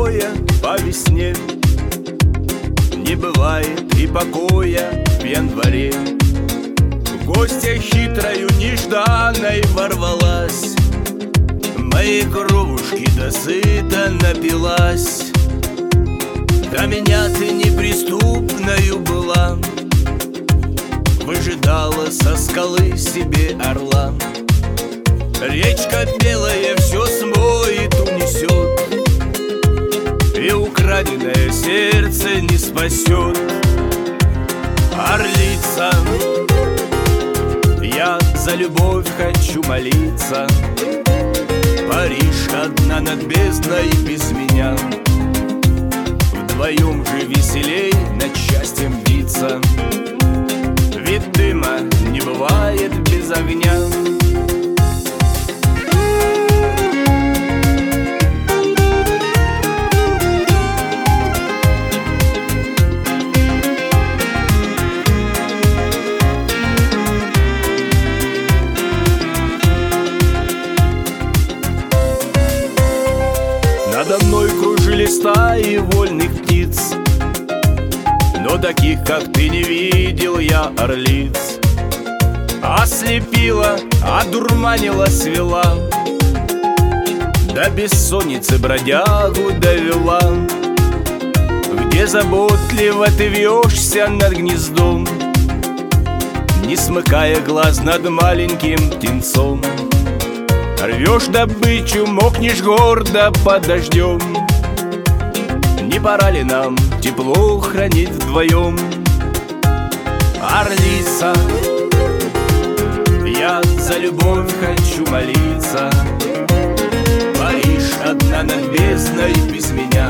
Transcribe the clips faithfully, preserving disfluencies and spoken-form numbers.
покоя по весне, не бывает и покоя в январе. Гостья хитрою нежданной ворвалась, моей кровушки досыта напилась. До меня ты неприступною была, выжидала со скалы себе орла. Речка белая все смоет, унесет, и украденное сердце не спасет. Орлица, я за любовь хочу молиться. Париж одна над бездной без меня, вдвоем же веселей над счастьем биться. Ведь дыма не бывает без огня. Надо мной кружили стаи вольных птиц, но таких, как ты, не видел я орлиц. Ослепила, одурманила, свела, до бессонницы бродягу довела. Где заботливо ты вьешься над гнездом, не смыкая глаз над маленьким птенцом. Рвешь добычу, мокнешь гордо под дождем. Не пора ли нам тепло хранить вдвоем? Орлица, я за любовь хочу молиться. Париж одна над бездной без меня,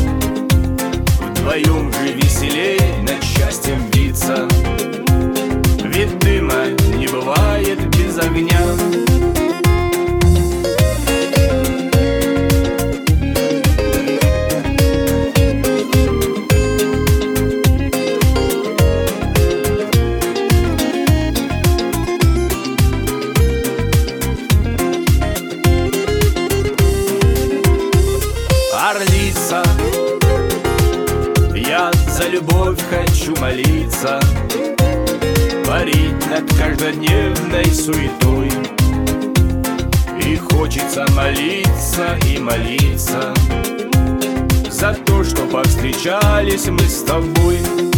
вдвоем же веселей над счастьем биться. Ведь дыма не бывает без огня. Орлица, я за любовь хочу молиться. Парить над каждодневной суетой, и хочется молиться и молиться за то, что повстречались мы с тобой.